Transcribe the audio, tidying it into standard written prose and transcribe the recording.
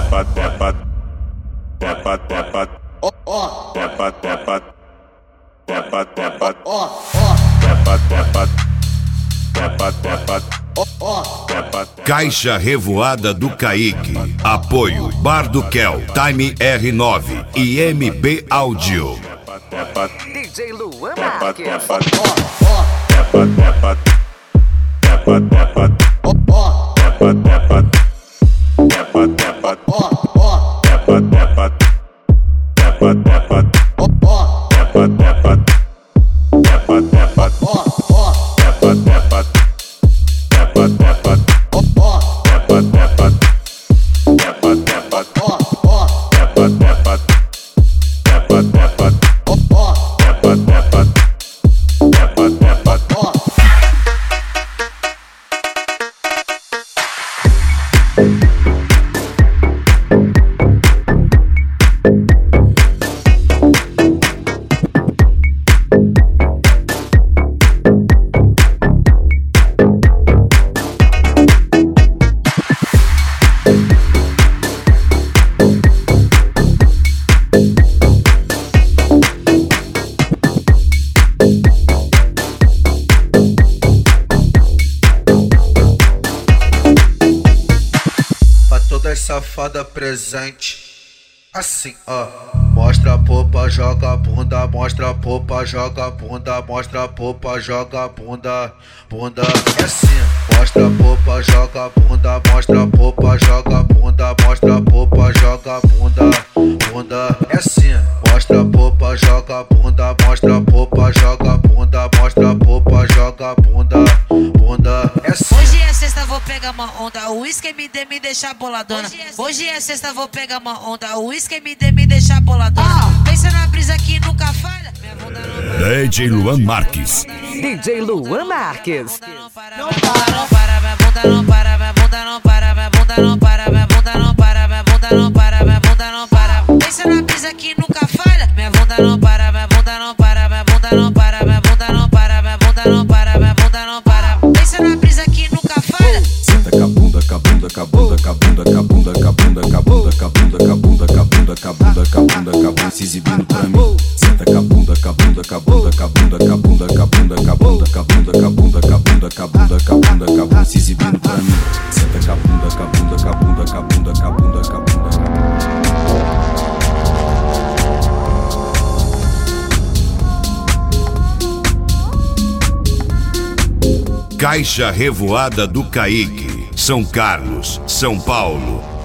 Caixa Revoada do Kaique. Apoio Bar do Kel, Time R9 e MB Áudio. DJ Luan Marques. Safada presente, assim, ó. Mostra a popa, joga a bunda, mostra a popa, joga a bunda, mostra a popa, joga a bunda, bunda é assim. Mostra a popa, joga a bunda, mostra a popa, joga a bunda, mostra a popa, joga a bunda, bunda é assim. Mostra a popa, joga a bunda, mostra a popa, joga a bunda, mostra a popa, joga a bunda, bunda é assim. Hoje é sexta, vou pegar uma onda, o uísque me deixa boladona. Hoje é sexta, vou pegar uma onda, o uísque me deixa boladona. Pensa na brisa que nunca falha. DJ Luan Marques. DJ Luan Marques. Não para, minha bunda não para, minha bunda não para, minha bunda não para, minha bunda não para, minha bunda não para, minha bunda não para. Pensa na brisa que nunca falha. Minha bunda não para, minha bunda não para, minha bunda não para, minha bunda não para, minha bunda não para, minha bunda não para. Pensa na brisa que nunca falha. Senta com a bunda, com a bunda, com a bunda, com a bunda, com a bunda, com a bunda, com a bunda, com a bunda, com a bunda, com a bunda, com a bunda, com a bunda, com a bunda, se exibindo pra mim. Senta com a bunda, com a bunda, com a bunda, com a bunda, com a bunda, com a bunda, com a bunda, com a bunda, com a bunda, com a bunda, com a bunda, com a bunda, com a bunda, se exibindo pra mim. Senta com a bunda, com a bunda, com a bunda, com a bunda, com a bunda, com a bunda, com a bunda. Caixa Revoada do Kaique. São Carlos, São Paulo.